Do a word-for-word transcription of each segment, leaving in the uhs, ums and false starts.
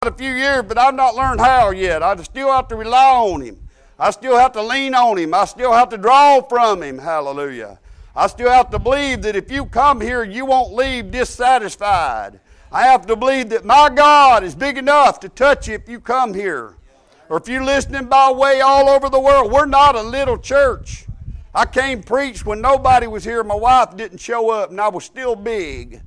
a few years, but I've not learned how yet. I still have to rely on Him. I still have to lean on Him. I still have to draw from Him. Hallelujah. I still have to believe that if you come here, you won't leave dissatisfied. I have to believe that my God is big enough to touch you if you come here. Or if you're listening by way all over the world. We're not a little church. I came preach when nobody was here. My wife didn't show up, and I was still big.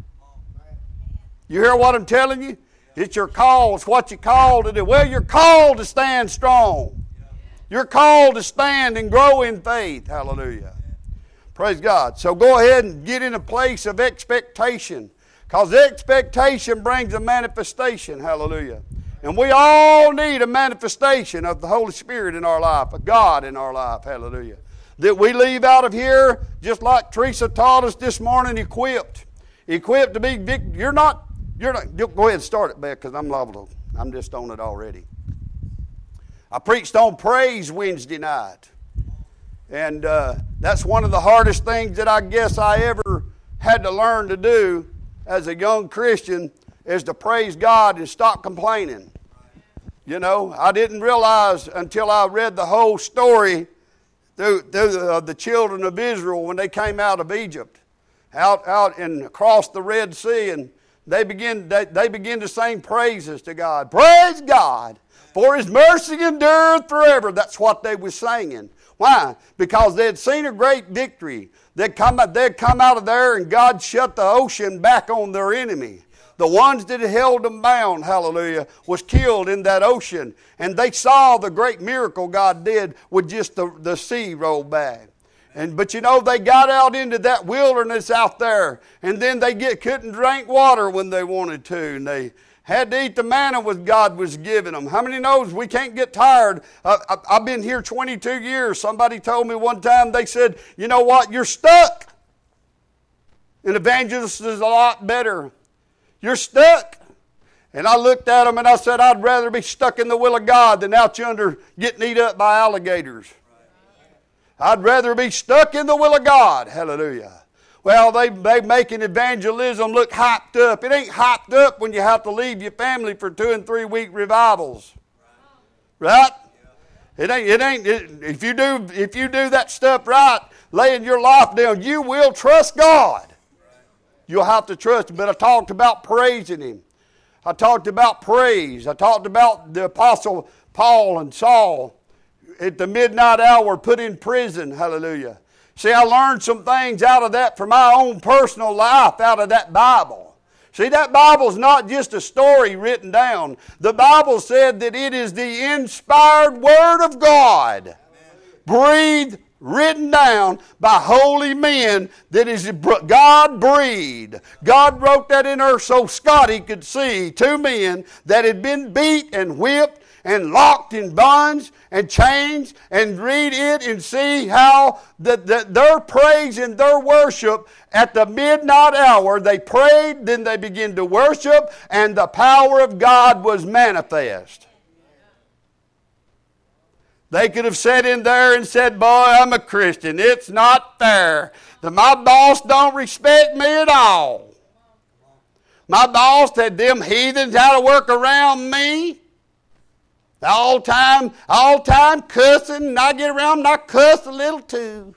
You hear what I'm telling you? It's your call. It's what you're called to do. Well, you're called to stand strong. You're called to stand and grow in faith. Hallelujah. Praise God. So go ahead and get in a place of expectation, because expectation brings a manifestation. Hallelujah. And we all need a manifestation of the Holy Spirit in our life, of God in our life. Hallelujah. That we leave out of here, just like Teresa taught us this morning, equipped. Equipped to be victor. You're not, you're not, go ahead and start it, Beck, because I'm liable to, I'm just on it already. I preached on praise Wednesday night. And uh, that's one of the hardest things that I guess I ever had to learn to do as a young Christian, is to praise God and stop complaining. You know, I didn't realize until I read the whole story through, through the, uh, the children of Israel when they came out of Egypt, out out and across the Red Sea, and they begin they, they begin to sing praises to God. Praise God, for His mercy endureth forever. That's what they were singing. Why? Because they had seen a great victory. They'd come, they'd come out of there, and God shut the ocean back on their enemy. The ones that had held them bound, hallelujah, was killed in that ocean. And they saw the great miracle God did with just the, the sea roll back. And But you know, they got out into that wilderness out there, and then they get, couldn't drink water when they wanted to, and they had to eat the manna what God was giving them. How many knows we can't get tired? Uh, I, I've been here twenty-two years. Somebody told me one time, they said, you know what, you're stuck. An evangelist is a lot better. You're stuck. And I looked at them and I said, I'd rather be stuck in the will of God than out yonder getting eaten up by alligators. I'd rather be stuck in the will of God. Hallelujah. Well, they, they making evangelism look hyped up. It ain't hyped up when you have to leave your family for two and three week revivals. Right? It ain't, it ain't, it, if you do, if you do that stuff right, laying your life down, you will trust God. You'll have to trust Him. But I talked about praising Him. I talked about praise. I talked about the Apostle Paul and Saul at the midnight hour put in prison. Hallelujah. See, I learned some things out of that for my own personal life out of that Bible. See, that Bible's not just a story written down. The Bible said that it is the inspired Word of God, breathed, written down by holy men, that is God breathed. God wrote that in there so Scotty could see two men that had been beat and whipped and locked in bonds and chains, and read it and see how the, the, their praise and their worship at the midnight hour, they prayed, then they began to worship, and the power of God was manifest. They could have sat in there and said, boy, I'm a Christian. It's not fair that my boss don't respect me at all. My boss had them heathens how to work around me. All time, all time cussing, and I get around and I cuss a little too.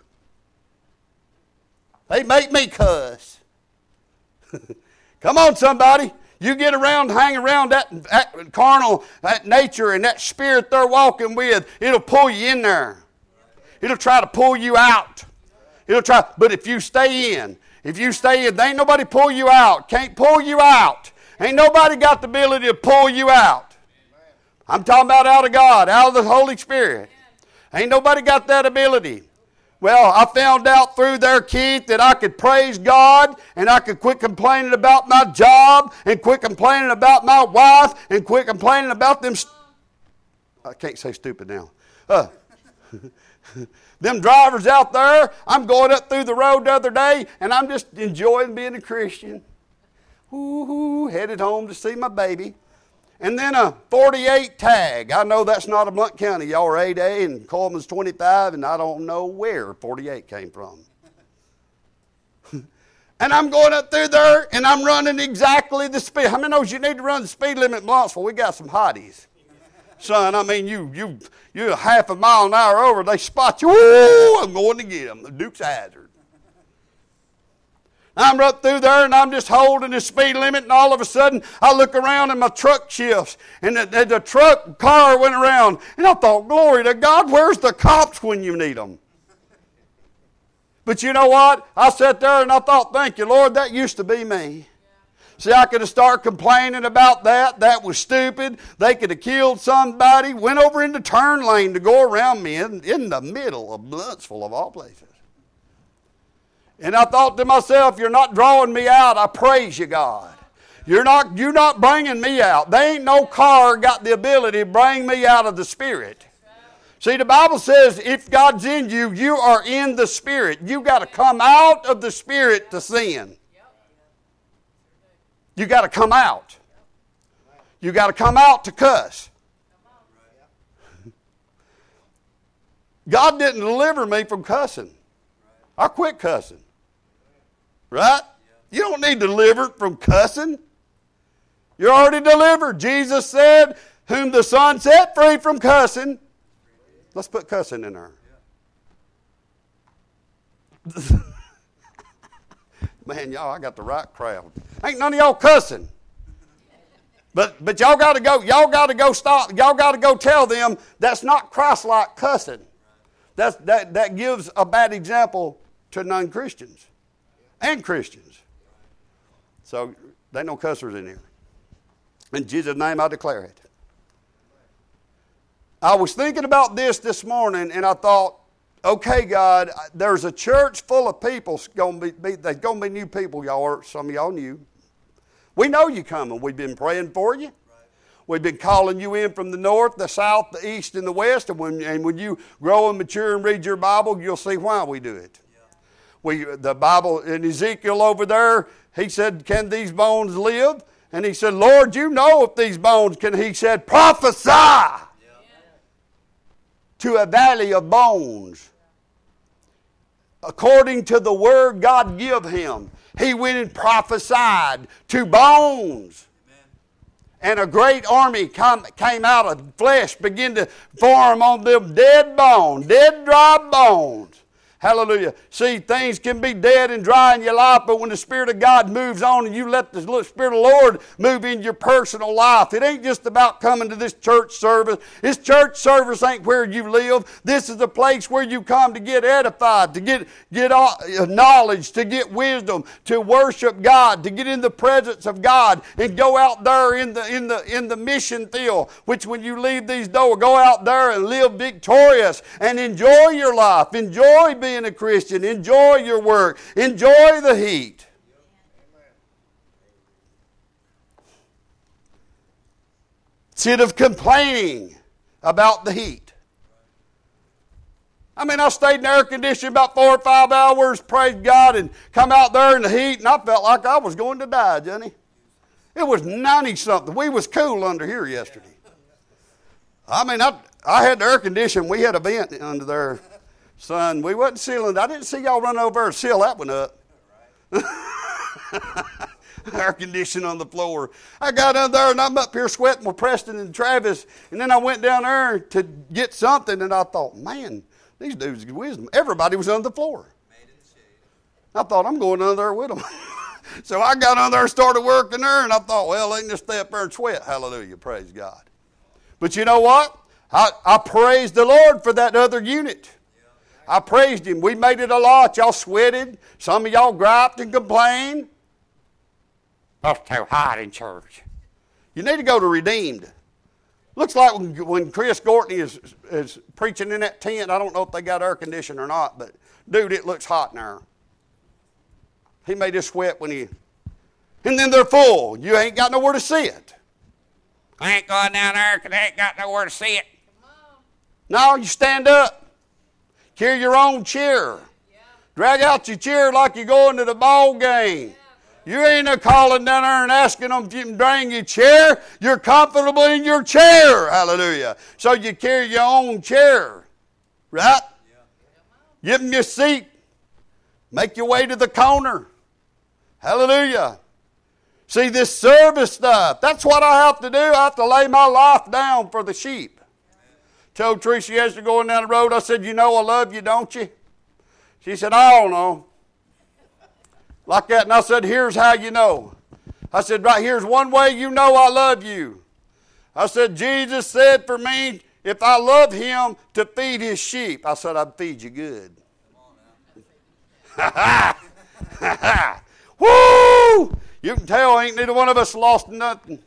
They make me cuss. Come on, somebody. You get around, hang around that, that carnal, that nature and that spirit they're walking with, it'll pull you in there. It'll try to pull you out. It'll try, but if you stay in, if you stay in, there ain't nobody pull you out. Can't pull you out. Ain't nobody got the ability to pull you out. I'm talking about out of God, out of the Holy Spirit. Ain't nobody got that ability. Well, I found out through there, Keith, that I could praise God, and I could quit complaining about my job, and quit complaining about my wife, and quit complaining about them. St- I can't say stupid now. Uh, them drivers out there, I'm going up through the road the other day, and I'm just enjoying being a Christian. Ooh, headed home to see my baby. And then a forty-eight tag. I know that's not a Blount County. Y'all are eight A and Coleman's twenty-five, and I don't know where forty-eight came from. And I'm going up through there, and I'm running exactly the speed. How many knows you need to run the speed limit in Blanchville? We got some hotties. Son, I mean, you you you're half a mile an hour over, they spot you. Ooh, I'm going to get them. The Dukes of Hazzard. I'm up through there, and I'm just holding the speed limit, and all of a sudden, I look around, and my truck shifts, and the, the, the truck car went around, and I thought, glory to God, where's the cops when you need them? But you know what? I sat there, and I thought, thank you, Lord, that used to be me. See, I could have started complaining about that. That was stupid. They could have killed somebody. Went over in the turn lane to go around me in, in the middle of Blountsville, of all places. And I thought to myself, you're not drawing me out. I praise you, God. You're not, you're not bringing me out. There ain't no car got the ability to bring me out of the Spirit. See, the Bible says if God's in you, you are in the Spirit. You've got to come out of the Spirit to sin. You got to come out. You got to come out to cuss. God didn't deliver me from cussing. I quit cussing. Right? You don't need delivered from cussing. You're already delivered. Jesus said, whom the Son set free from cussing. Let's put cussing in there. Man, y'all, I got the right crowd. Ain't none of y'all cussing. But but y'all got to go, y'all got to go stop, y'all got to go tell them that's not Christ-like cussing. That's, that, that gives a bad example to non-Christians and Christians. So, there ain't no cussers in here. In Jesus' name, I declare it. I was thinking about this this morning, and I thought, okay, God, there's a church full of people. Going to be, there's going to be new people, y'all, or some of y'all new. We know you're coming. We've been praying for you. Right. We've been calling you in from the north, the south, the east, and the west. And when, and when you grow and mature and read your Bible, you'll see why we do it. Yeah. We, the Bible in Ezekiel over there, he said, can these bones live? And he said, Lord, you know if these bones can. He said, prophesy yeah. to a valley of bones. According to the word God give him, he went and prophesied to bones. Amen. And a great army come, came out of flesh, began to form on them dead bones, dead dry bones. Hallelujah. See, things can be dead and dry in your life, but when the Spirit of God moves on and you let the Spirit of the Lord move in your personal life, it ain't just about coming to this church service. This church service ain't where you live. This is the place where you come to get edified, to get, get knowledge, to get wisdom, to worship God, to get in the presence of God, and go out there in the, in the, in the mission field, which when you leave these doors, go out there and live victorious and enjoy your life. Enjoy being being a Christian. Enjoy your work. Enjoy the heat. Instead of complaining about the heat. I mean, I stayed in air conditioning about four or five hours, praise God, and come out there in the heat, and I felt like I was going to die, Johnny. It was ninety-something. We was cool under here yesterday. I mean, I, I had the air conditioning. We had a vent under there. Son, we wasn't sealing. I didn't see y'all run over and seal that one up. Air conditioning on the floor. I got under there and I'm up here sweating with Preston and Travis. And then I went down there to get something and I thought, man, these dudes get wisdom. Everybody was on the floor. I thought, I'm going under there with them. So I got under there and started working there and I thought, well, they can just stay up there and sweat. Hallelujah, praise God. But you know what? I, I praise the Lord for that other unit. I praised him. We made it a lot. Y'all sweated. Some of y'all griped and complained. It's too hot in church. You need to go to Redeemed. Looks like when, when Chris Gortney is, is preaching in that tent, I don't know if they got air conditioning or not, but dude, it looks hot in there. He made us sweat when he... And then they're full. You ain't got nowhere to sit. I ain't going down there because I ain't got nowhere to sit. No, you stand up. Carry your own chair. Yeah. Drag out your chair like you're going to the ball game. Yeah. You ain't a calling down there and asking them if you can bring your chair. You're comfortable in your chair. Hallelujah. So you carry your own chair. Right? Yeah. Give them your seat. Make your way to the corner. Hallelujah. See, this service stuff, that's what I have to do. I have to lay my life down for the sheep. Told Teresa yesterday going down the road, I said, you know I love you, don't you? She said, I don't know. Like that. And I said, here's how you know. I said, right here's one way you know I love you. I said, Jesus said for me, if I love him, to feed his sheep. I said, I'd feed you good. Ha ha! Ha ha! Woo! You can tell ain't neither one of us lost nothing.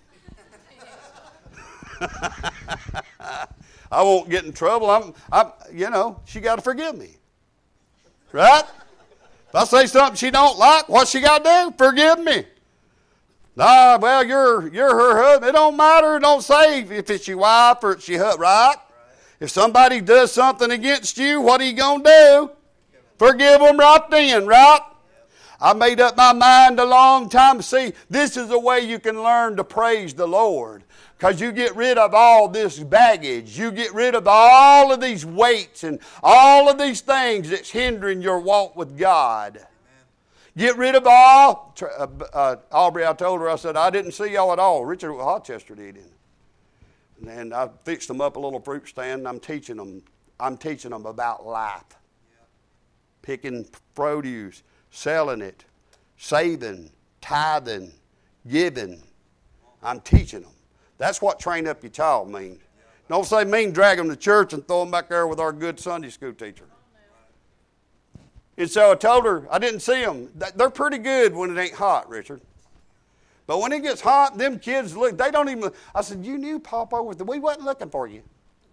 I won't get in trouble. I'm, I'm, you know, she got to forgive me. Right? If I say something she don't like, what she got to do? Forgive me. Nah, well, you're you're her husband. It don't matter. It don't say if it's your wife or it's your husband, right? If somebody does something against you, what are you going to do? Forgive them right then, right? I made up my mind a long time. See, this is a way you can learn to praise the Lord. Because you get rid of all this baggage. You get rid of all of these weights and all of these things that's hindering your walk with God. Amen. Get rid of all. Uh, uh, Aubrey, I told her, I said, I didn't see y'all at all. Richard Hochester did. And, and I fixed them up a little fruit stand. And I'm teaching them. I'm teaching them about life. Yeah. Picking produce, selling it, saving, tithing, giving. I'm teaching them. That's what train up your child means. Don't say mean drag them to church and throw them back there with our good Sunday school teacher. And so I told her, I didn't see them. They're pretty good when it ain't hot, Richard. But when it gets hot, them kids look, they don't even, I said, you knew Papa was, we wasn't looking for you.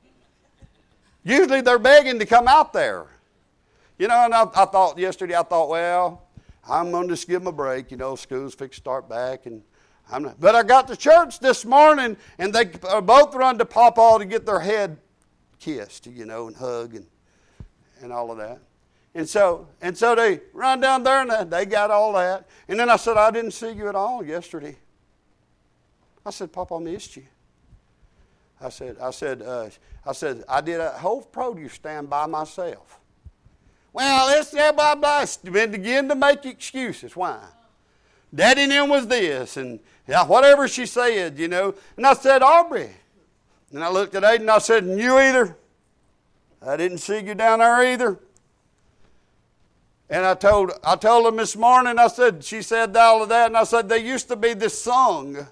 Usually they're begging to come out there. You know, and I, I thought yesterday, I thought, well, I'm going to just give them a break. You know, school's fixed to start back and I'm not, but I got to church this morning, and they both run to Papa to get their head kissed, you know, and hug and and all of that. And so and so they run down there, and they got all that. And then I said, I didn't see you at all yesterday. I said, Papa missed you. I said, I said, uh, I said, I did a whole produce stand by myself. Well, it's blah blah blah. Then begin to make excuses. Why? Daddy and them was this, and yeah, whatever she said, you know. And I said, Aubrey. And I looked at Aiden and I said, and you either? I didn't see you down there either. And I told I told them this morning, I said, she said all of that, and I said, there used to be this song.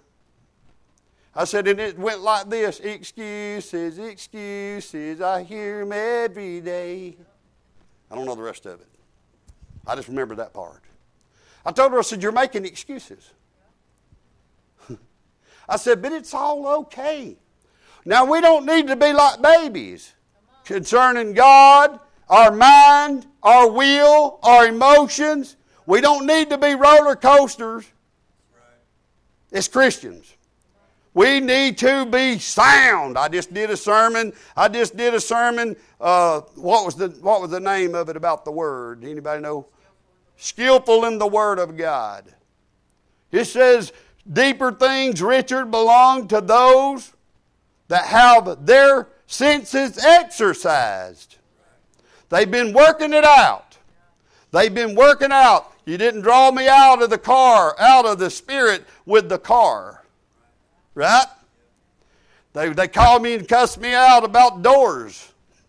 I said, and it went like this, excuses, excuses, I hear them every day. I don't know the rest of it. I just remember that part. I told her, I said, you're making excuses. I said, but it's all okay. Now, we don't need to be like babies concerning God, our mind, our will, our emotions. We don't need to be roller coasters as Christians. We need to be sound. I just did a sermon. I just did a sermon. Uh, what was the what was the name of it about the Word? Anybody know? Skillful in the Word of God. It says, deeper things, Richard, belong to those that have their senses exercised. They've been working it out. They've been working out. You didn't draw me out of the car, out of the Spirit with the car. Right? They, they called me and cussed me out about doors.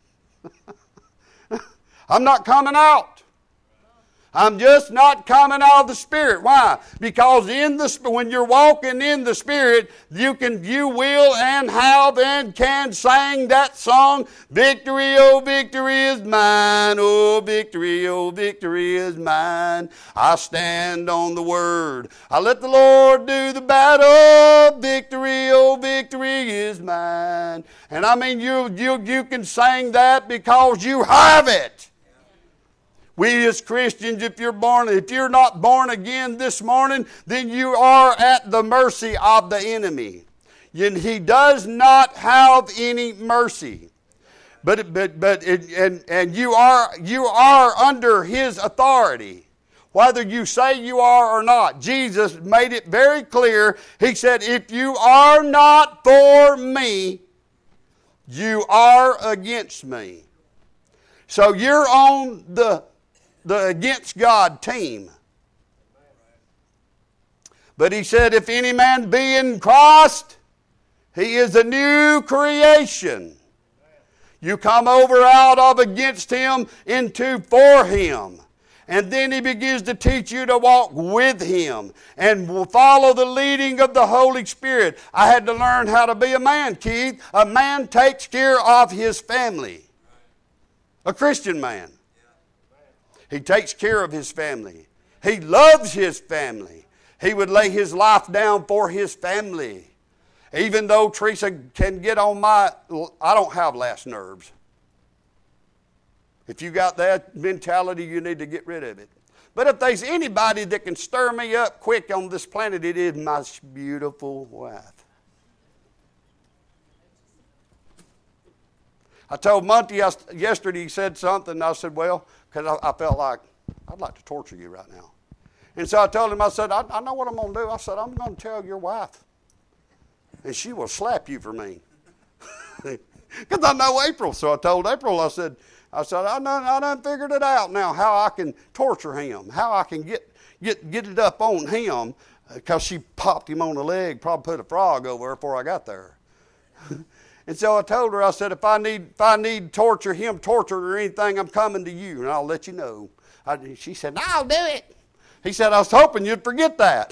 I'm not coming out. I'm just not coming out of the Spirit. Why? Because in the when you're walking in the Spirit, you can, you will, and have, and can sing that song. Victory, oh victory is mine. Oh victory, oh victory is mine. I stand on the Word. I let the Lord do the battle. Victory, oh victory is mine. And I mean, you you you can sing that because you have it. We as Christians, if you're born, if you're not born again this morning, then you are at the mercy of the enemy. He does not have any mercy. But but but it, and and you are you are under his authority, whether you say you are or not. Jesus made it very clear. He said, "If you are not for me, you are against me." So you're on the the against God team. But he said, if any man be in Christ, he is a new creation. You come over out of against him into for him. And then he begins to teach you to walk with him and follow the leading of the Holy Spirit. I had to learn how to be a man, Keith. A man takes care of his family. A Christian man. He takes care of his family. He loves his family. He would lay his life down for his family. Even though Teresa can get on my, I don't have last nerves. If you got that mentality, you need to get rid of it. But if there's anybody that can stir me up quick on this planet, it is my beautiful wife. I told Monty yesterday, he said something, and I said, well, because I, I felt like, I'd like to torture you right now. And so I told him, I said, I, I know what I'm going to do. I said, I'm going to tell your wife, and she will slap you for me. Because I know April. So I told April, I said, I said, I done, I done figured it out now, how I can torture him, how I can get get get it up on him, because she popped him on the leg, probably put a frog over her before I got there. And so I told her, I said, if I need if I need torture him, torture or anything, I'm coming to you, and I'll let you know. I, she said, I'll do it. He said, I was hoping you'd forget that.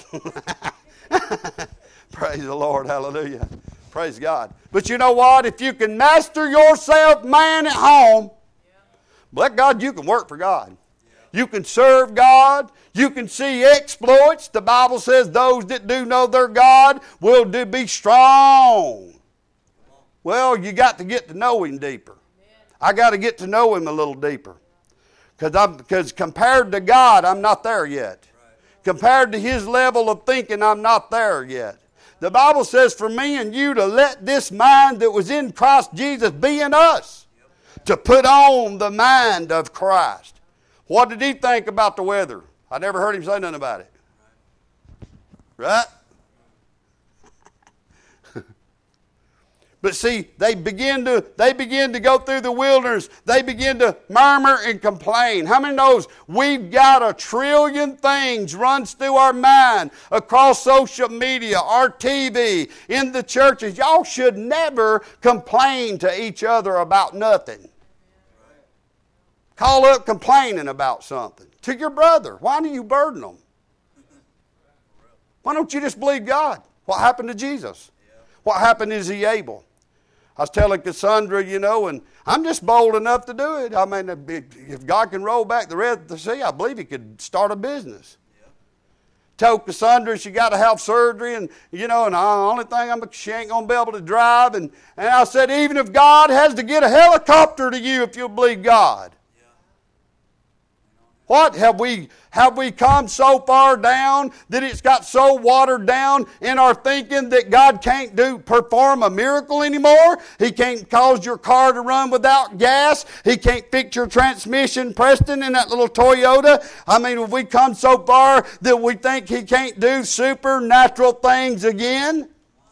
Praise the Lord, hallelujah. Praise God. But you know what? If you can master yourself, man, at home, let God, you can work for God. You can serve God. You can see exploits. The Bible says those that do know their God will do, be strong. Well, you got to get to know Him deeper. I got to get to know Him a little deeper. Because compared to God, I'm not there yet. Compared to His level of thinking, I'm not there yet. The Bible says for me and you to let this mind that was in Christ Jesus be in us. To put on the mind of Christ. What did He think about the weather? I never heard Him say nothing about it. Right? But see, they begin to they begin to go through the wilderness. They begin to murmur and complain. How many knows we've got a trillion things runs through our mind across social media, our T V, in the churches. Y'all should never complain to each other about nothing. Call up complaining about something to your brother. Why do you burden them? Why don't you just believe God? What happened to Jesus? What happened is He able? I was telling Cassandra, you know, and I'm just bold enough to do it. I mean, if God can roll back the Red Sea, I believe He could start a business. Yeah. Told Cassandra she got to have surgery, and, you know, and the only thing I'm, she ain't going to be able to drive. And, and I said, even if God has to get a helicopter to you if you'll believe God. What? Have we have we come so far down that it's got so watered down in our thinking that God can't do perform a miracle anymore? He can't cause your car to run without gas. He can't fix your transmission, Preston, in that little Toyota. I mean, have we come so far that we think He can't do supernatural things again?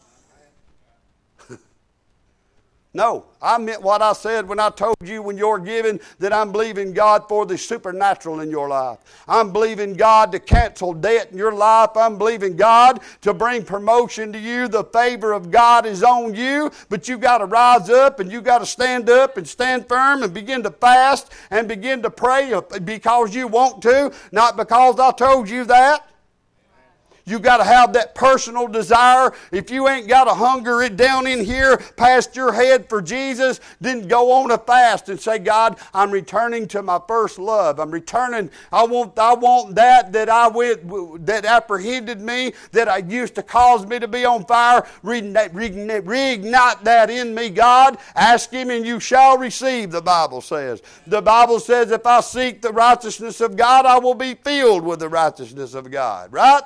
No, I meant what I said when I told you when you're giving that I'm believing God for the supernatural in your life. I'm believing God to cancel debt in your life. I'm believing God to bring promotion to you. The favor of God is on you, but you've got to rise up and you've got to stand up and stand firm and begin to fast and begin to pray because you want to, not because I told you that. You got to have that personal desire. If you ain't got to hunger it down in here past your head for Jesus, then go on a fast and say, God, I'm returning to my first love. I'm returning. I want I want that that I went, that apprehended me, that I used to cause me to be on fire. Reignite that in me, God. Ask Him and you shall receive, the Bible says. The Bible says if I seek the righteousness of God, I will be filled with the righteousness of God. Right?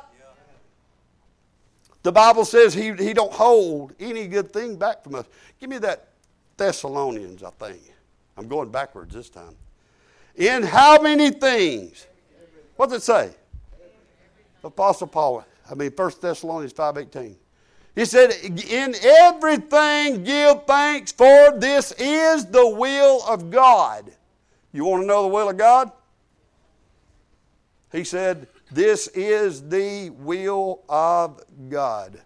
The Bible says he, he don't hold any good thing back from us. Give me that Thessalonians, I think. I'm going backwards this time. In how many things? What does it say? Apostle Paul, I mean First Thessalonians five eighteen. He said, in everything give thanks, for this is the will of God. You want to know the will of God? He said, This is the will of God.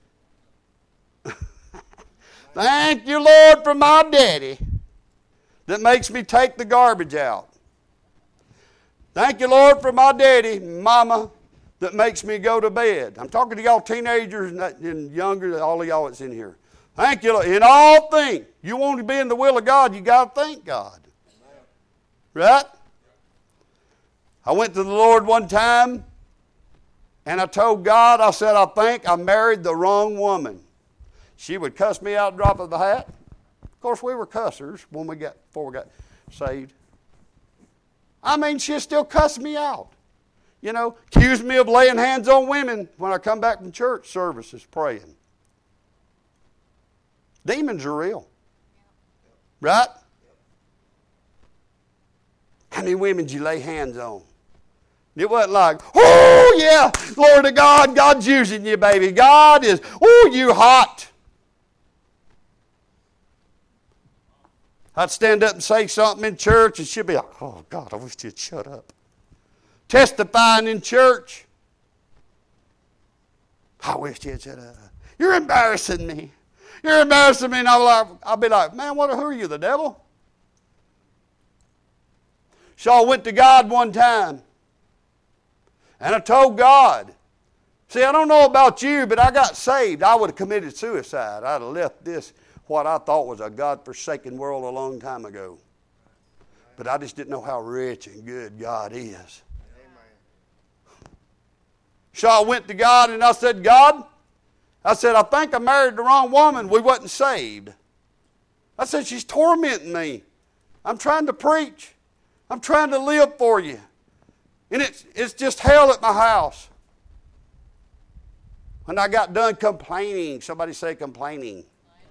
Thank you, Lord, for my daddy that makes me take the garbage out. Thank you, Lord, for my daddy, mama, that makes me go to bed. I'm talking to y'all teenagers and younger, all of y'all that's in here. Thank you, Lord. In all things, you want to be in the will of God, you got to thank God. Right? I went to the Lord one time, and I told God, I said, I think I married the wrong woman. She would cuss me out, drop of the hat. Of course, we were cussers when we got before we got saved. I mean, she'd still cuss me out. You know, accuse me of laying hands on women when I come back from church services praying. Demons are real. Right? How many women did you lay hands on? It wasn't like, oh, yeah, glory to God, God's using you, baby. God is, oh, you hot. I'd stand up and say something in church, and she'd be like, oh, God, I wish you'd shut up. Testifying in church. I wish you'd shut up. You're embarrassing me. You're embarrassing me. And I'll, like, I'll be like, man, what, who are you, the devil? So I went to God one time. And I told God, see, I don't know about you, but I got saved. I would have committed suicide. I'd have left this, what I thought was a God-forsaken world, a long time ago. But I just didn't know how rich and good God is. So I went to God and I said, God, I said, I think I married the wrong woman. We wasn't saved. I said, she's tormenting me. I'm trying to preach. I'm trying to live for you. And it's, it's just hell at my house. When I got done complaining, somebody say complaining.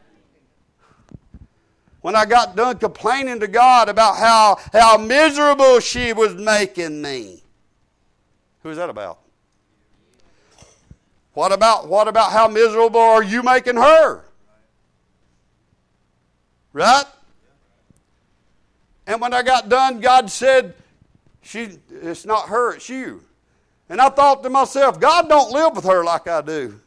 When I got done complaining to God about how, how miserable she was making me. Who's that about? What about, what about how miserable are you making her? Right? And when I got done, God said, She, it's not her, it's you. And I thought to myself, God don't live with her like I do.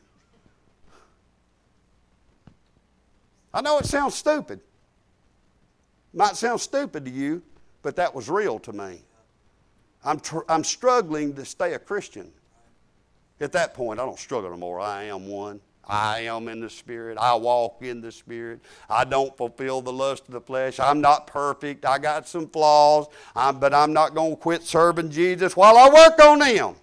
I know it sounds stupid. Might sound stupid to you, but that was real to me. I'm, tr- I'm struggling to stay a Christian. At that point, I don't struggle no more. I am one. I am in the Spirit. I walk in the Spirit. I don't fulfill the lust of the flesh. I'm not perfect. I got some flaws. I'm, but I'm not going to quit serving Jesus while I work on Him.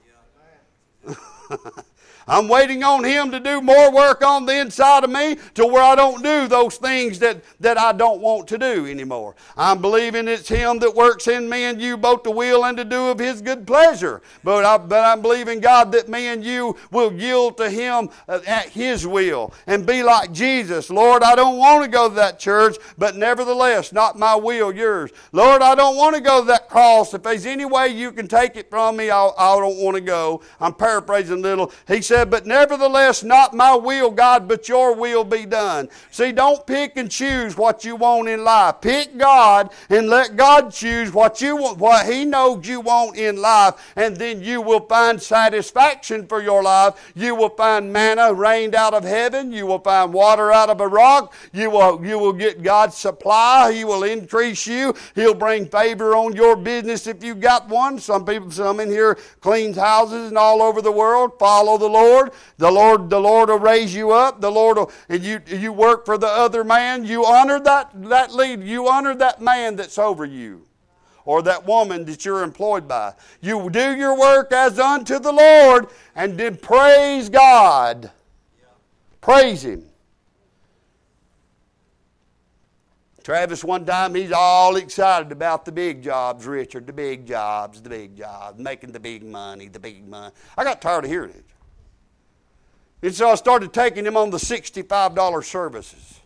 I'm waiting on Him to do more work on the inside of me to where I don't do those things that, that I don't want to do anymore. I'm believing it's Him that works in me and you both to will and to do of His good pleasure. But, I, but I'm believing, God, that me and you will yield to Him at His will and be like Jesus. Lord, I don't want to go to that church, but nevertheless, not my will, yours. Lord, I don't want to go to that cross. If there's any way you can take it from me, I'll, I don't want to go. I'm paraphrasing a little. He said, but nevertheless, not my will, God, but your will be done. See, don't pick and choose what you want in life. Pick God and let God choose what you want, what He knows you want in life, and then you will find satisfaction for your life. You will find manna rained out of heaven. You will find water out of a rock. You will, you will get God's supply. He will increase you. He'll bring favor on your business if you've got one. Some people, some in here cleans houses and all over the world. Follow the Lord. The Lord, the Lord will raise you up. The Lord will, and you, you work for the other man. You honor that, that lead. You honor that man that's over you, or that woman that you're employed by. You do your work as unto the Lord, and then praise God. Praise Him. Travis, one time, he's all excited about the big jobs, Richard, the big jobs, the big jobs, making the big money, the big money. I got tired of hearing it. And so I started taking him on the sixty-five dollar services.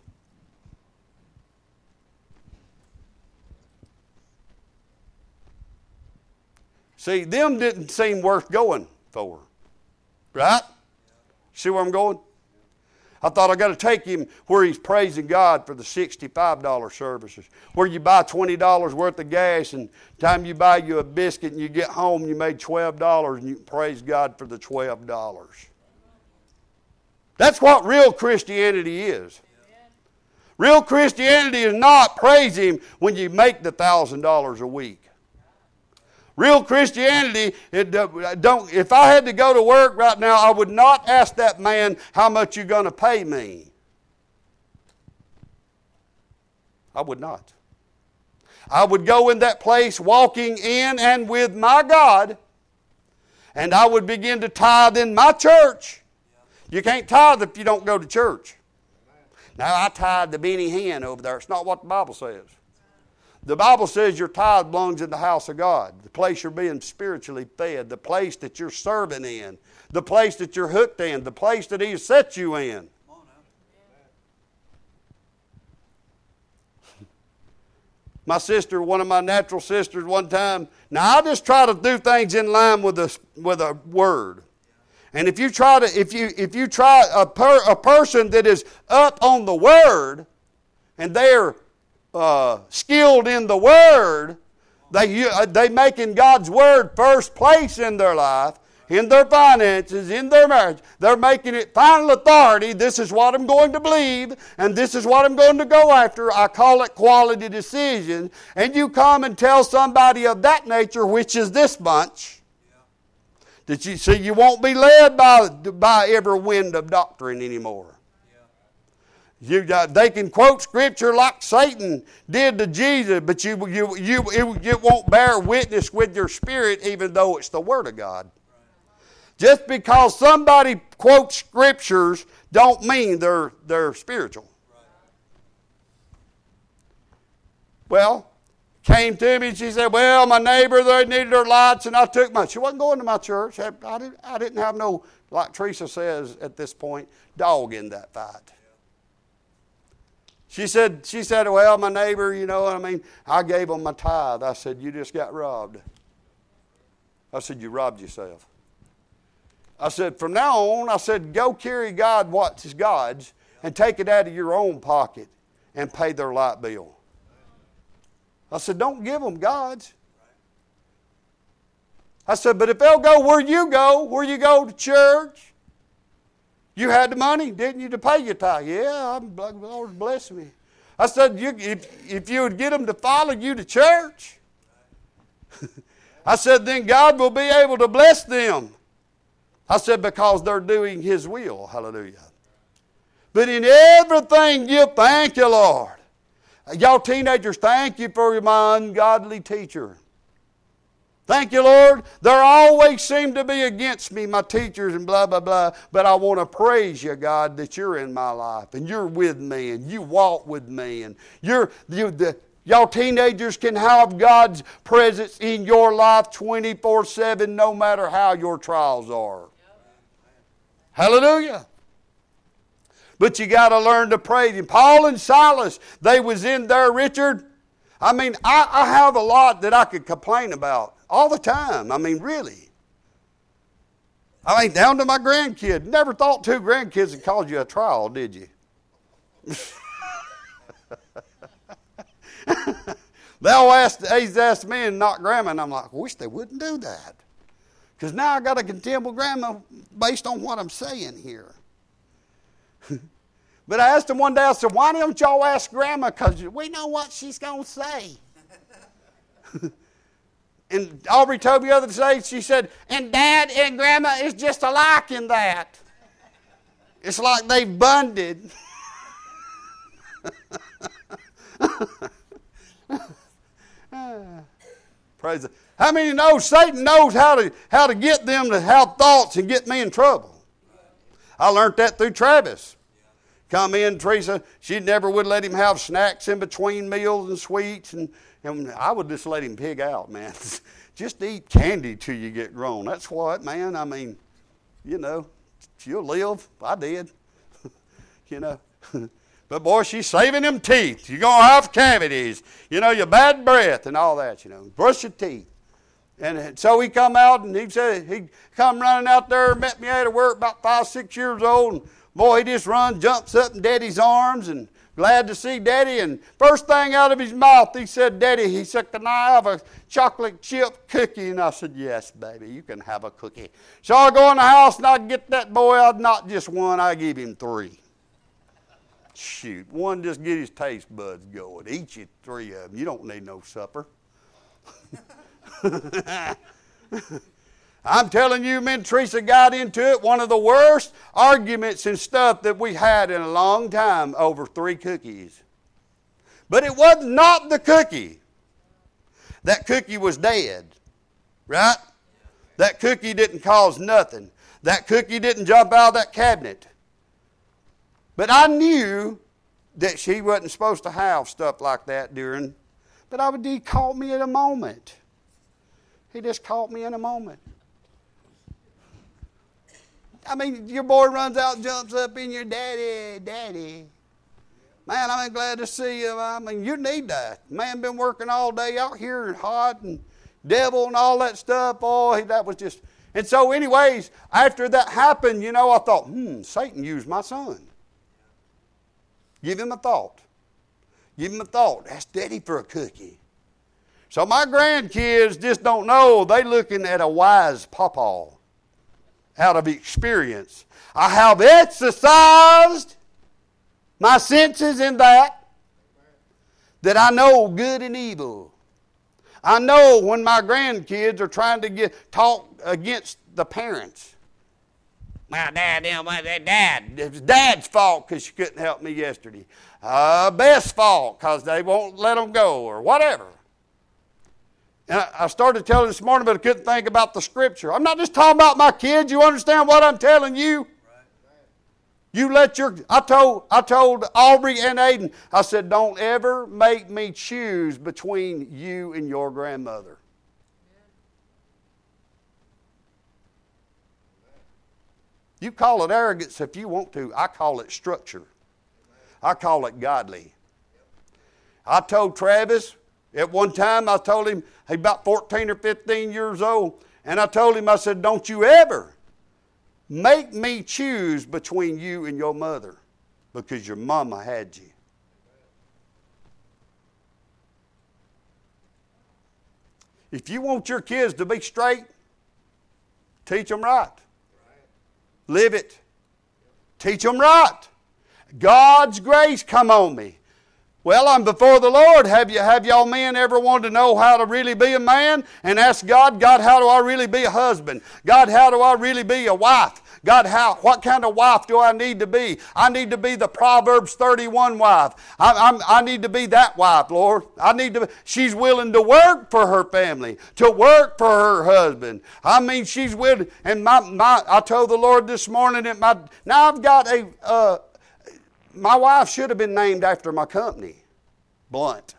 See, them didn't seem worth going for. Right? See where I'm going? I thought I got to take him where he's praising God for the sixty-five dollar services, where you buy twenty dollars worth of gas, and time you buy you a biscuit and you get home, you made twelve dollars, and you praise God for the twelve dollars. That's what real Christianity is. Real Christianity is not praise him when you make the one thousand dollars a week. Real Christianity, it don't. If I had to go to work right now, I would not ask that man how much you're going to pay me. I would not. I would go in that place walking in and with my God, and I would begin to tithe in my church. You can't tithe if you don't go to church. Now, I tithe the Benny Hinn over there. It's not what the Bible says. The Bible says your tithe belongs in the house of God, the place you're being spiritually fed, the place that you're serving in, the place that you're hooked in, the place that He has set you in. My sister, one of my natural sisters one time, now I just try to do things in line with a, with a word. And if you try to, if you if you try a per, a person that is up on the Word, and they're uh, skilled in the Word, they they making God's Word first place in their life, in their finances, in their marriage. They're making it final authority. This is what I'm going to believe, and this is what I'm going to go after. I call it quality decision. And you come and tell somebody of that nature, which is this bunch. That you see, you won't be led by, by every wind of doctrine anymore. Yeah. You, uh, they can quote Scripture like Satan did to Jesus, but you, you, you, it, it won't bear witness with your spirit, even though it's the Word of God. Right. Just because somebody quotes Scriptures don't mean they're, they're spiritual. Right. Well, came to me and she said, well, my neighbor, they needed their lights, and I took my, she wasn't going to my church. I, I, didn't, I didn't have no, like Teresa says at this point, dog in that fight. She said, she said, well, my neighbor, you know, I mean, I gave them my tithe. I said, you just got robbed. I said, you robbed yourself. I said, from now on, I said, go carry God what is God's and take it out of your own pocket and pay their light bill. I said, don't give them God's. I said, but if they'll go where you go, where you go to church, you had the money, didn't you, to pay your tithe? Yeah, I'm, the Lord bless me. I said, you, if, if you would get them to follow you to church, I said, then God will be able to bless them. I said, because they're doing His will. Hallelujah. But in everything, you thank you, Lord. Y'all teenagers, thank you for my ungodly teacher. Thank you, Lord. There always seem to be against me, my teachers and blah, blah, blah. But I want to praise you, God, that you're in my life and you're with me and you walk with me. And you're, you, the, y'all teenagers can have God's presence in your life twenty-four seven no matter how your trials are. Hallelujah. But you got to learn to praise Him. Paul and Silas, they was in there, Richard. I mean, I, I have a lot that I could complain about all the time. I mean, really. I mean, down to my grandkid. Never thought two grandkids would cause you a trial, did you? They all asked, they asked me and not Grandma, and I'm like, I wish they wouldn't do that. Because now I got to condemn Grandma based on what I'm saying here. But I asked him one day, I said, why don't y'all ask Grandma? Because we know what she's going to say. And Aubrey told me the other day, she said, and Dad and Grandma is just alike in that. It's like they bonded. Praise it. How many know Satan knows how to, how to get them to have thoughts and get me in trouble? I learned that through Travis. Come in, Teresa, she never would let him have snacks in between meals and sweets. And, and I would just let him pig out, man. Just eat candy till you get grown. That's what, man. I mean, you know, you'll live. I did. You know. But boy, she's saving them teeth. You're going to have cavities. You know, your bad breath and all that, you know. Brush your teeth. And so he come out and he said, he come running out there, met me at work about five, six years old, and Boy, he just runs, jumps up in Daddy's arms and glad to see Daddy. And first thing out of his mouth, he said, Daddy, he said, can I have a chocolate chip cookie? And I said, yes, baby, you can have a cookie. So I go in the house and I get that boy out, not just one, I give him three. Shoot, one just get his taste buds going. Eat you three of them. You don't need no supper. I'm telling you, me and Teresa got into it, one of the worst arguments and stuff that we had in a long time over three cookies. But it was not the cookie. That cookie was dead, right? That cookie didn't cause nothing. That cookie didn't jump out of that cabinet. But I knew that she wasn't supposed to have stuff like that during, but I would, he caught me in a moment. He just caught me in a moment. I mean, your boy runs out and jumps up in your daddy, daddy. Man, I'm glad to see you. I mean, you need that. Man been working all day out here and hot and devil and all that stuff. Oh, that was just... And so anyways, after that happened, you know, I thought, hmm, Satan used my son. Give him a thought. Give him a thought. Ask Daddy for a cookie. So my grandkids just don't know. They looking at a wise pawpaw. Out of experience. I have exercised my senses in that, that I know good and evil. I know when my grandkids are trying to get talk against the parents. My dad, them, my dad. It was Dad's fault because she couldn't help me yesterday. Uh, Beth's fault because they won't let them go or whatever. And I started telling this morning, but I couldn't think about the scripture. I'm not just talking about my kids. You understand what I'm telling you? You let your, I told, I told Aubrey and Aiden, I said, don't ever make me choose between you and your grandmother. You call it arrogance if you want to. I call it structure. I call it godly. I told Travis, at one time, I told him, he's about fourteen or fifteen years old, and I told him, I said, don't you ever make me choose between you and your mother because your mama had you. If you want your kids to be straight, teach them right. Live it. Teach them right. God's grace come on me. Well, I'm before the Lord. Have you, have y'all men ever wanted to know how to really be a man? And ask God, God, how do I really be a husband? God, how do I really be a wife? God, how, what kind of wife do I need to be? I need to be the Proverbs thirty-one wife. I, I'm, I need to be that wife, Lord. I need to. She's willing to work for her family, to work for her husband. I mean, she's willing. And my, my I told the Lord this morning that my now I've got a. Uh, My wife should have been named after my company, Blunt.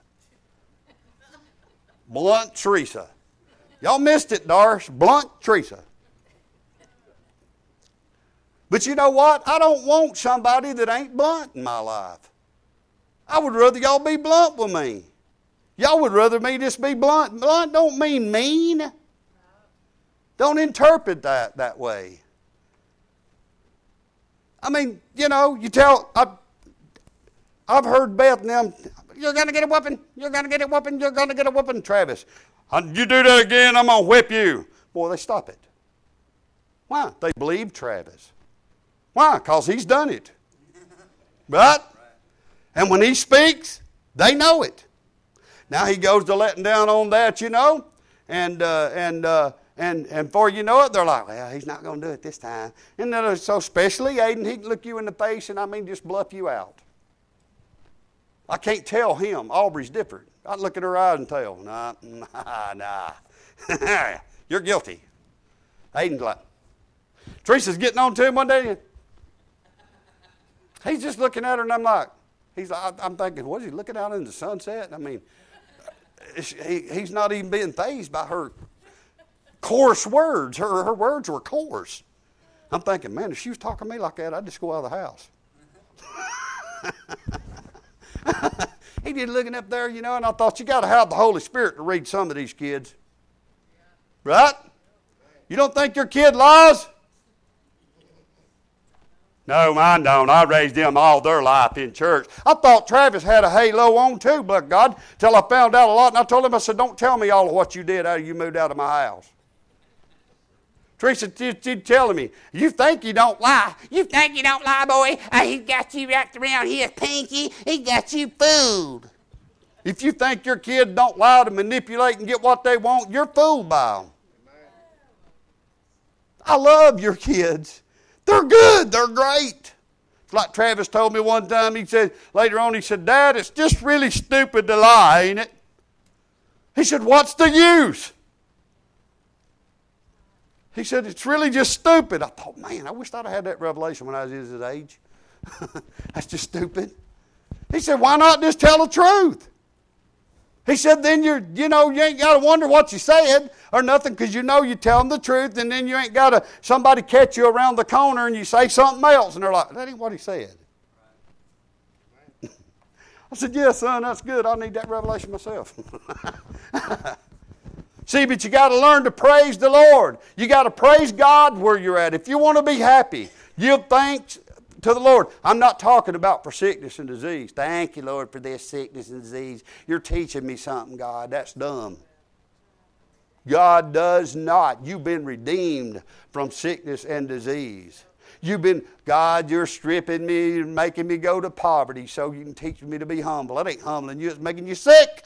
Blunt Teresa. Y'all missed it, Doris. Blunt Teresa. But you know what? I don't want somebody that ain't blunt in my life. I would rather y'all be blunt with me. Y'all would rather me just be blunt. Blunt don't mean mean. Don't interpret that that way. I mean, you know, you tell... I, I've heard Beth and them, you're going to get a whooping, you're going to get a whooping, you're going to get a whooping, Travis. You do that again, I'm going to whip you. Boy, they stop it. Why? They believe Travis. Why? Because he's done it. Right? And when he speaks, they know it. Now he goes to letting down on that, you know, and uh, and uh, and and before you know it, they're like, well, he's not going to do it this time. And then so especially Aiden, he can look you in the face and I mean just bluff you out. I can't tell him. Aubrey's different. I'd look at her eyes and tell, nah, nah, nah. You're guilty. Aiden's like, Teresa's getting on to him one day. He's just looking at her and I'm like, he's. I'm thinking, what is he looking out in the sunset? I mean, he, he's not even being fazed by her coarse words. Her, her words were coarse. I'm thinking, man, if she was talking to me like that, I'd just go out of the house. He did looking up there, you know, and I thought, you got to have the Holy Spirit to read some of these kids. Right? You don't think your kid lies? No, mine don't. I raised them all their life in church. I thought Travis had a halo on too, but God, till I found out a lot. And I told him, I said, don't tell me all of what you did after you moved out of my house. Teresa, she's telling me, you think you don't lie. You think you don't lie, boy. Uh, he got you wrapped around his pinky. He got you fooled. If you think your kids don't lie to manipulate and get what they want, you're fooled by them. I love your kids. They're good. They're great. It's like Travis told me one time. He said, later on, he said, Dad, it's just really stupid to lie, ain't it? He said, what's the use? He said, it's really just stupid. I thought, man, I wish I'd have had that revelation when I was his age. That's just stupid. He said, why not just tell the truth? He said, then you're, you know, you ain't got to wonder what you said or nothing because you know you tell them the truth, and then you ain't got to, somebody catch you around the corner and you say something else, and they're like, that ain't what he said. I said, yeah, son, that's good. I need that revelation myself. See, but you got to learn to praise the Lord. You got to praise God where you're at. If you want to be happy, give thanks to the Lord. I'm not talking about for sickness and disease. Thank you, Lord, for this sickness and disease. You're teaching me something, God. That's dumb. God does not. You've been redeemed from sickness and disease. You've been, God, you're stripping me and making me go to poverty so you can teach me to be humble. That ain't humbling you. It's making you sick.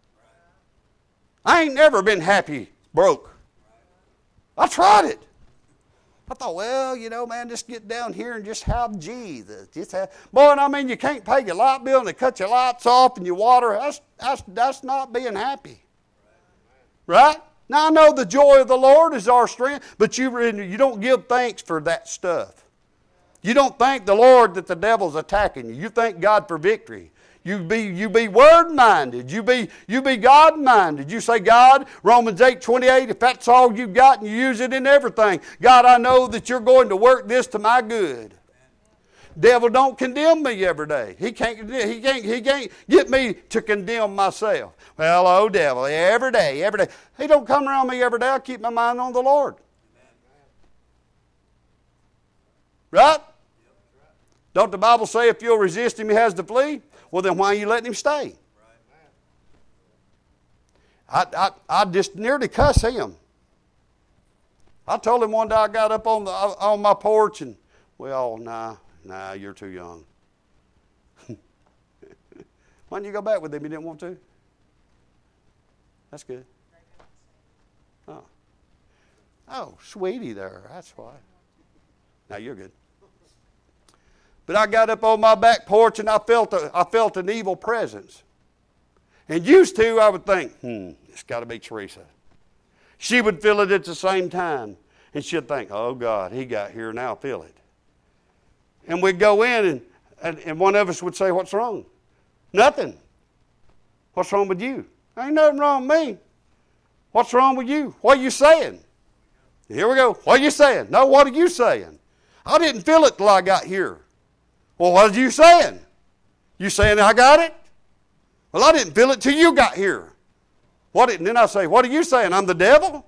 I ain't never been happy broke. I tried it. I thought, well, you know, man, just get down here and just have Jesus. Just have, boy, and I mean, you can't pay your light bill and they cut your lights off and your water. That's, that's, that's not being happy. Right? Now, I know the joy of the Lord is our strength, but you, you don't give thanks for that stuff. You don't thank the Lord that the devil's attacking you. You thank God for victory. You be, you be word-minded. You be, you be God-minded. You say, God, Romans eight twenty-eight, if that's all you've got and you use it in everything, God, I know that you're going to work this to my good. Devil don't condemn me every day. He can't, he can't, he can't get me to condemn myself. Well, oh, devil, every day, every day. He don't come around me every day. I keep my mind on the Lord. Right? Don't the Bible say if you'll resist him, he has to flee? Well, then why are you letting him stay? I, I, I just nearly cussed him. I told him one day I got up on the on my porch and, well, nah, nah, you're too young. Why didn't you go back with him? You didn't want to? That's good. Oh, oh, sweetie there. That's why. Now you're good. But I got up on my back porch and I felt a, I felt an evil presence. And used to, I would think, hmm, it's got to be Teresa. She would feel it at the same time. And she'd think, oh, God, he got here, now feel it. And we'd go in and, and, and one of us would say, what's wrong? Nothing. What's wrong with you? Ain't nothing wrong with me. What's wrong with you? What are you saying? Here we go. What are you saying? No, what are you saying? I didn't feel it till I got here. Well, what are you saying? You saying I got it? Well, I didn't feel it till you got here. What? And then I say, what are you saying? I'm the devil?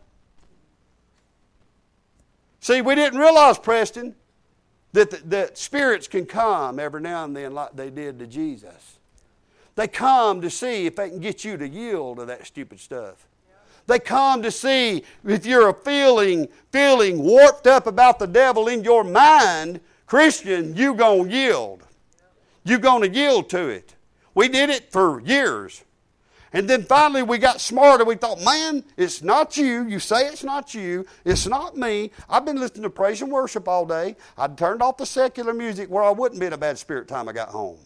See, we didn't realize, Preston, that, the, that spirits can come every now and then like they did to Jesus. They come to see if they can get you to yield to that stupid stuff. They come to see if you're feeling, feeling warped up about the devil in your mind, Christian, you're going to yield. You're going to yield to it. We did it for years. And then finally we got smarter. We thought, man, it's not you. You say it's not you. It's not me. I've been listening to praise and worship all day. I turned off the secular music where I wouldn't be in a bad spirit time I got home.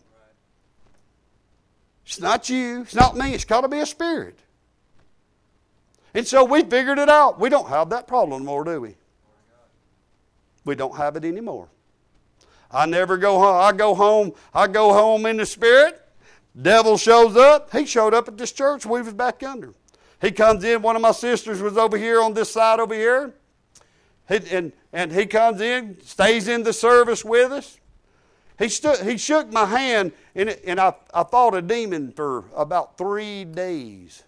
It's not you. It's not me. It's got to be a spirit. And so we figured it out. We don't have that problem anymore, do we? We don't have it anymore. I never go home. I go home. I go home in the spirit. Devil shows up. He showed up at this church. We was back under. He comes in. One of my sisters was over here on this side over here. He, and, and he comes in, stays in the service with us. He stood. He shook my hand, and, it, and I, I fought a demon for about three days.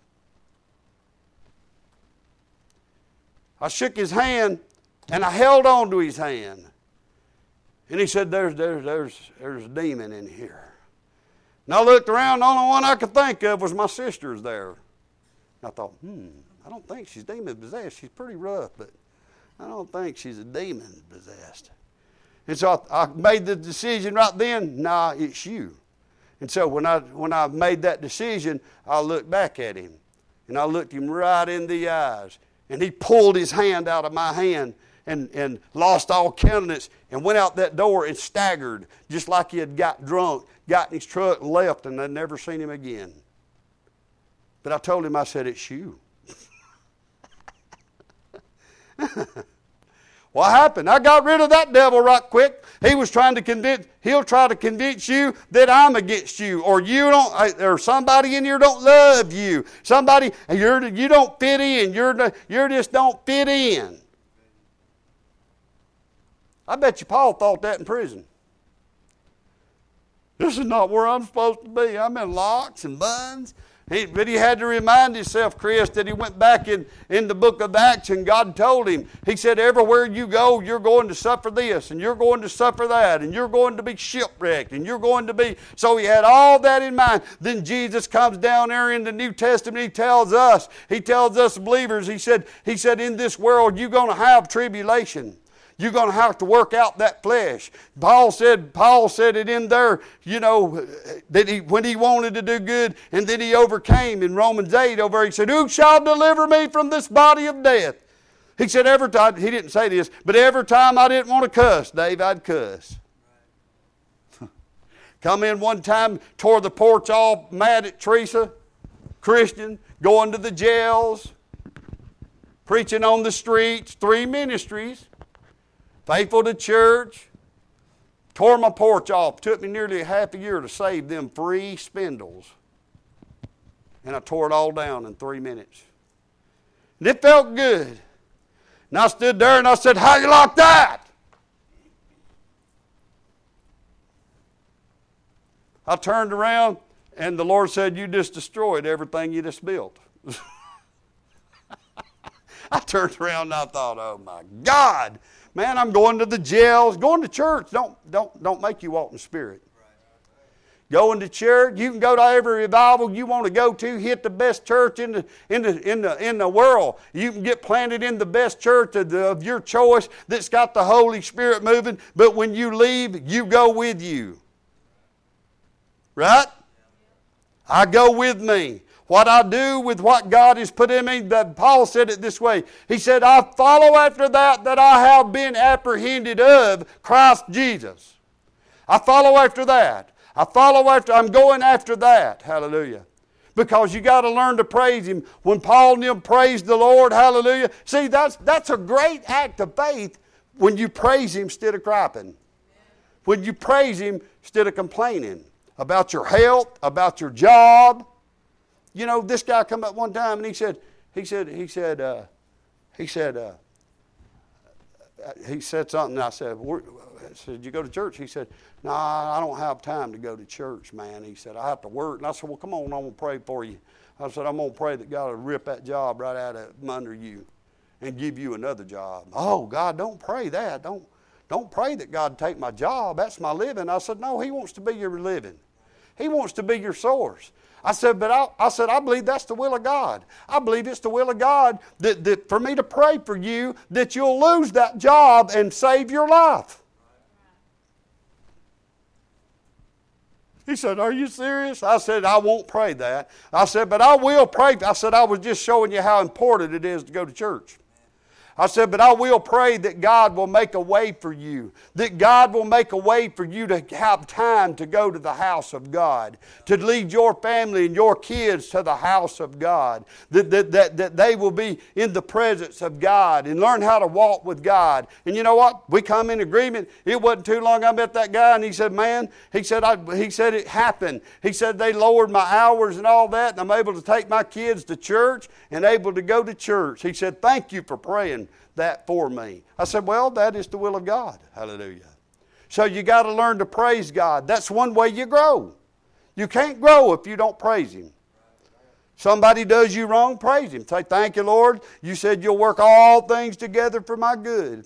I shook his hand, and I held on to his hand. And he said, there's, there's, there's, there's a demon in here. And I looked around, the only one I could think of was my sister's there. And I thought, hmm, I don't think she's demon possessed. She's pretty rough, but I don't think she's a demon possessed. And so I, I made the decision right then, nah, it's you. And so when I when I made that decision, I looked back at him. And I looked him right in the eyes. And he pulled his hand out of my hand and, and lost all countenance and went out that door and staggered just like he had got drunk, got in his truck and left, and I'd never seen him again. But I told him, I said, it's you. What happened? I got rid of that devil right quick. He was trying to convince, he'll try to convince you that I'm against you, or you don't, or somebody in here don't love you. Somebody, you're, you don't fit in. You're, you just don't fit in. I bet you Paul thought that in prison. This is not where I'm supposed to be. I'm in locks and buns. He, but he had to remind himself, Chris, that he went back in, in the book of Acts and God told him, he said, everywhere you go, you're going to suffer this and you're going to suffer that and you're going to be shipwrecked and you're going to be... So he had all that in mind. Then Jesus comes down there in the New Testament. He tells us, he tells us believers, he said, he said, in this world, you're going to have tribulation. You're going to have to work out that flesh. Paul said, Paul said it in there, you know, that he, when he wanted to do good, and then he overcame in Romans eight over there. He said, who shall deliver me from this body of death? He said, every time, he didn't say this, but every time I didn't want to cuss, Dave, I'd cuss. Come in one time, tore the porch all mad at Teresa, Christian, going to the jails, preaching on the streets, three ministries. Faithful to church. Tore my porch off. Took me nearly a half a year to save them three spindles. And I tore it all down in three minutes. And it felt good. And I stood there and I said, how you like that? I turned around and the Lord said, you just destroyed everything you just built. I turned around and I thought, oh my God. Man, I'm going to the jails. Going to church don't, don't, don't make you walk in the Spirit. Going to church, you can go to every revival you want to go to, hit the best church in the, in the, in the, in the world. You can get planted in the best church of, the, of your choice that's got the Holy Spirit moving, but when you leave, you go with you. Right? I go with me. What I do with what God has put in me, that Paul said it this way. He said, I follow after that that I have been apprehended of Christ Jesus. I follow after that. I follow after, I'm going after that. Hallelujah. Because you got to learn to praise Him. When Paul and them praised the Lord, hallelujah. See, that's, that's a great act of faith when you praise Him instead of griping. When you praise Him instead of complaining about your health, about your job. You know, this guy come up one time and he said, he said, he said, uh, he said, uh, he said something. And I said, I said, did you go to church? He said, no, nah, I don't have time to go to church, man. He said, I have to work. And I said, well, come on, I'm going to pray for you. I said, I'm going to pray that God will rip that job right out of under you and give you another job. Oh, God, don't pray that. Don't, don't pray that God take my job. That's my living. I said, no, He wants to be your living. He wants to be your source. I said, but I, I said, I believe that's the will of God. I believe it's the will of God that, that for me to pray for you that you'll lose that job and save your life. He said, are you serious? I said, I won't pray that. I said, but I will pray. I said, I was just showing you how important it is to go to church. I said, but I will pray that God will make a way for you. That God will make a way for you to have time to go to the house of God. To lead your family and your kids to the house of God. That, that, that, that they will be in the presence of God and learn how to walk with God. And you know what? We come in agreement. It wasn't too long I met that guy and he said, man, he said, I, he said it happened. He said they lowered my hours and all that and I'm able to take my kids to church and able to go to church. He said, thank you for praying that for me. I said, well, that is the will of God. Hallelujah. So you got to learn to praise God. That's one way you grow. You can't grow if you don't praise Him. Somebody does you wrong, praise Him. Say, thank you, Lord. You said you'll work all things together for my good.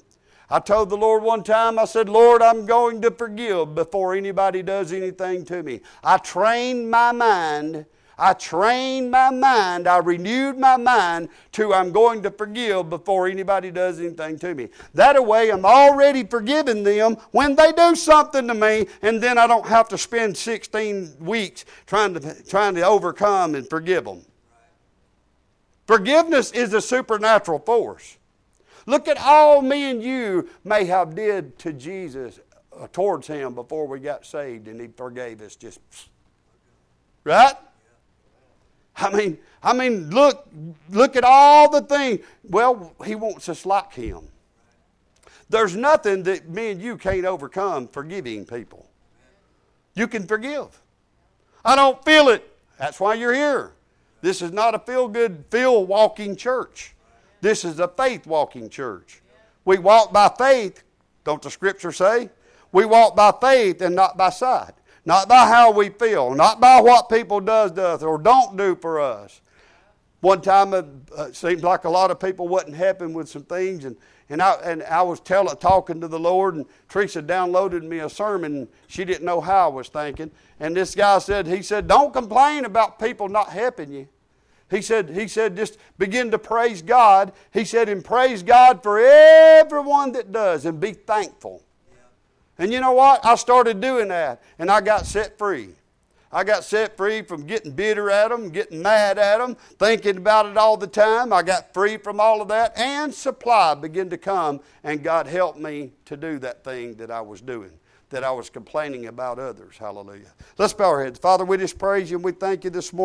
I told the Lord one time, I said, Lord, I'm going to forgive before anybody does anything to me. I trained my mind. I trained my mind. I renewed my mind to I'm going to forgive before anybody does anything to me. That way I'm already forgiving them when they do something to me, and then I don't have to spend sixteen weeks trying to, trying to overcome and forgive them. Forgiveness is a supernatural force. Look at all me and you may have did to Jesus, uh, towards Him before we got saved, and He forgave us just, right? I mean, I mean, look, look at all the things. Well, He wants us like Him. There's nothing that me and you can't overcome forgiving people. You can forgive. I don't feel it. That's why you're here. This is not a feel-good, feel-walking church. This is a faith-walking church. We walk by faith, don't the Scripture say? We walk by faith and not by sight. Not by how we feel, not by what people does to us or don't do for us. One time it uh, seemed like a lot of people wasn't happy with some things, and, and, I, and I was tell, talking to the Lord, and Teresa downloaded me a sermon, and she didn't know how I was thinking. And this guy said, he said, don't complain about people not helping you. He said, he said, just begin to praise God. He said, and praise God for everyone that does, and be thankful. And you know what? I started doing that, and I got set free. I got set free from getting bitter at them, getting mad at them, thinking about it all the time. I got free from all of that, and supply began to come, and God helped me to do that thing that I was doing, that I was complaining about others. Hallelujah. Let's bow our heads. Father, we just praise You, and we thank You this morning.